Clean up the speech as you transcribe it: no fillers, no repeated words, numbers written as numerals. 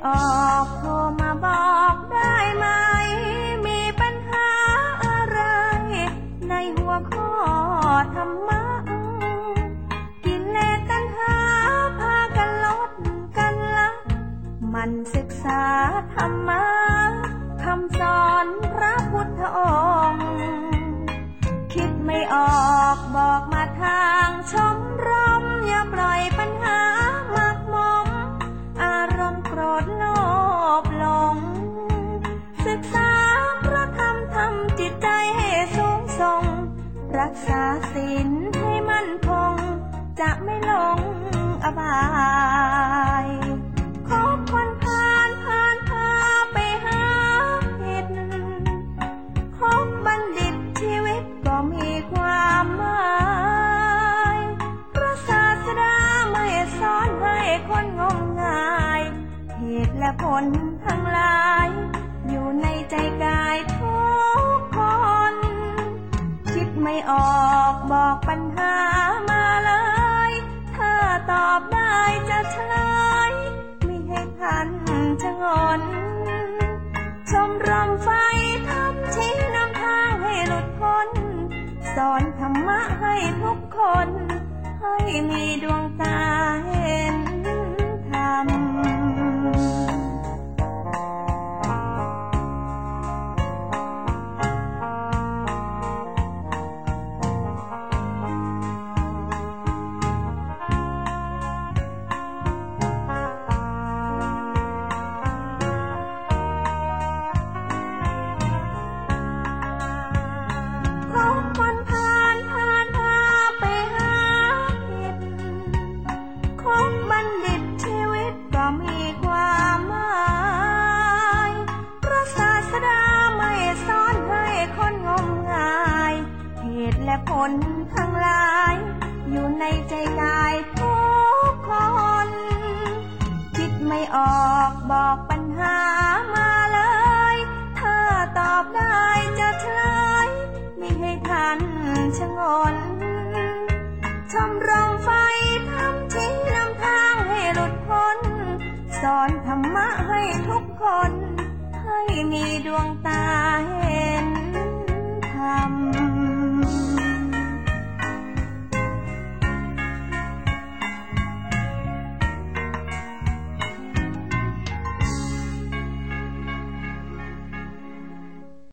ออกโทรมาบอกได้ไหมมีปัญหาอะไรในหัวข้อธรรมะกิเลสตัณหาพากันลดกันละมันศึกษาธรรมะคำสอนพระพุทธองค์คิดไม่ออกบอกมาทางชมรมอย่าปล่อยปัญหาหมักหมมอารมณ์โกรธโลภหลงศึกษาพระธรรมทำจิตใจให้สูงส่งรักษาศีลให้มั่นคงจะไม่หลงอบายคบคนพาไปหาผิดคบบัณฑิตชีวิตก็มีความหมายพระศาสดาไม่สอนให้คนงมงายเหตุและผลทั้งหลายอยู่ในใจกายทุกคนคิดไม่ออกบอกปัญหามาเลยถ้าตอบได้จะเฉลยไม่ให้ทันชะงนชมรมไฟทำชี้นำทางให้หลุดพ้นสอนธรรมะให้ทุกคนให้มีดวงตาเห็นธรรมและผลทั้งหลายอยู่ในใจกายทุกคนคิดไม่ออกบอกปัญหามาเลยถ้าตอบได้จะเฉลยไม่ให้ทันชะงนชมรมไฟทำชี้นำทางให้หลุดพ้นสอนธรรมะให้ทุกคนให้มีดวงตาเห็